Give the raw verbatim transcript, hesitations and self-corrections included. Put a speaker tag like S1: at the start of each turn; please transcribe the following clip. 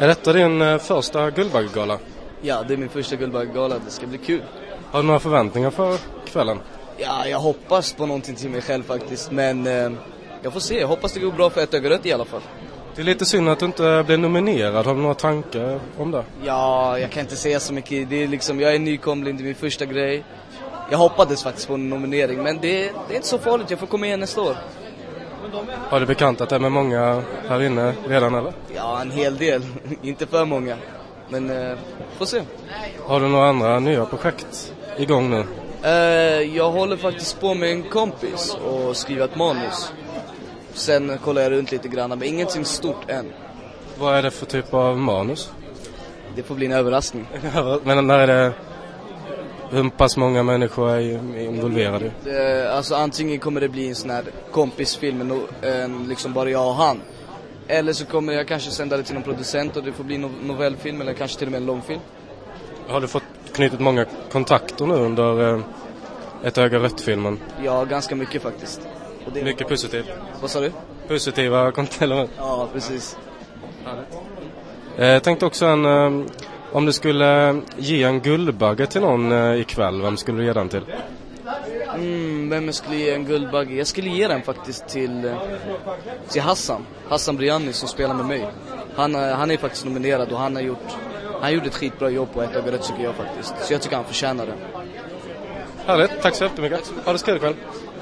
S1: Är detta din eh, första Guldbaggegala?
S2: Ja, det är min första Guldbaggegala. Det ska bli kul.
S1: Har du några förväntningar för kvällen?
S2: Ja, jag hoppas på någonting till mig själv faktiskt. Men eh, jag får se. Jag hoppas det går bra för Ett öga rött i alla fall.
S1: Det är lite synd att du inte blev nominerad. Har du några tankar om det?
S2: Ja, jag kan inte säga så mycket. Det är liksom, jag är nykomling, det är min första grej. Jag hoppades faktiskt på en nominering. Men det, det är inte så farligt. Jag får komma igen nästa år.
S1: Har du bekantat det med många här inne redan eller?
S2: Ja, en hel del. Inte för många. Men eh, får se.
S1: Har du några andra nya projekt igång nu?
S2: Eh, jag håller faktiskt på med en kompis och skriver ett manus. Sen kollar jag runt lite grann, men ingenting stort än.
S1: Vad är det för typ av manus?
S2: Det får bli en överraskning.
S1: Men när är det... Hur pass många människor är involverade?
S2: Eh, alltså antingen kommer det bli en sån här kompisfilm, en, en, liksom bara jag och han. Eller så kommer jag kanske sända det till någon producent och det får bli en novellfilm eller kanske till och med en långfilm.
S1: Har du fått knutit många kontakter nu under eh, Ett öga rött-filmen?
S2: Ja, ganska mycket faktiskt. Och det...
S1: Mycket positivt.
S2: Vad sa du?
S1: Positiva kontakter.
S2: Ja, precis.
S1: Eh, jag tänkte också en... Eh, om du skulle ge en Guldbagge till någon eh, ikväll, vem skulle du ge den till?
S2: Mm, vem jag skulle ge en Guldbagge? Jag skulle ge den faktiskt till, till Hassan. Hassan Briani som spelar med mig. Han, han är faktiskt nominerad och han har gjort, han gjorde ett skitbra jobb på Ett öga rött tycker jag faktiskt. Så jag tycker han förtjänar det.
S1: Härligt, tack så jättemycket. Ha det skoj ikväll.